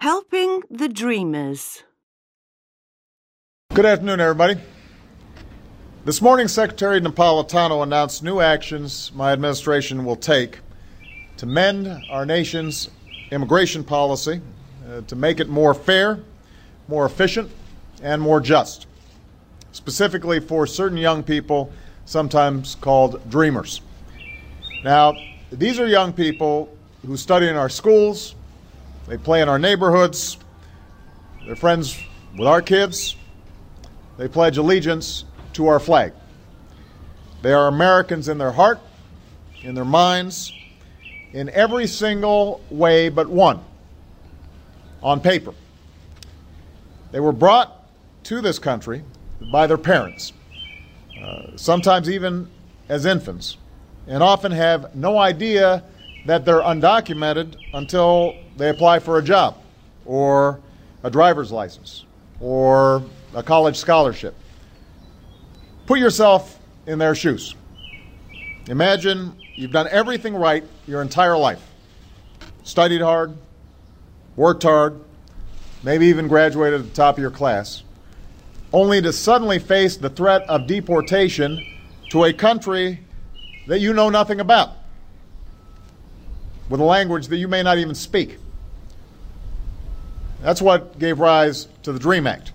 Helping the Dreamers. Good afternoon, everybody. This morning, Secretary Napolitano announced new actions my administration will take to mend our nation's immigration policy, to make it more fair, more efficient, and more just, specifically for certain young people, sometimes called dreamers. Now, these are young people who study in our schools, they play in our neighborhoods, they're friends with our kids, they pledge allegiance to our flag. They are Americans in their heart, in their minds, in every single way but one, on paper. They were brought to this country by their parents, sometimes even as infants, and often have no idea that they're undocumented until they apply for a job or a driver's license or a college scholarship. Put yourself in their shoes. Imagine you've done everything right your entire life. Studied hard, worked hard, maybe even graduated at the top of your class, only to suddenly face the threat of deportation to a country that you know nothing about, with a language that you may not even speak. That's what gave rise to the DREAM Act.